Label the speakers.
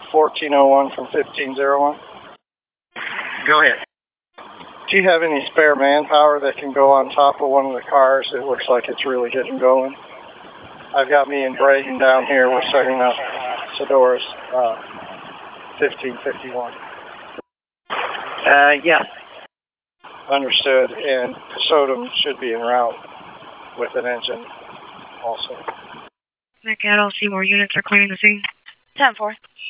Speaker 1: 1401 from 1501.
Speaker 2: Go ahead.
Speaker 1: Do you have any spare manpower that can go on top of one of the cars? It looks like it's really getting going. I've got me and Braden down here. We're setting up Sedora's 1551.
Speaker 2: Yeah.
Speaker 1: Understood. And Sodom should be en route with an engine also.
Speaker 3: Nick, all Seymour units are clearing the scene.
Speaker 4: 10-4.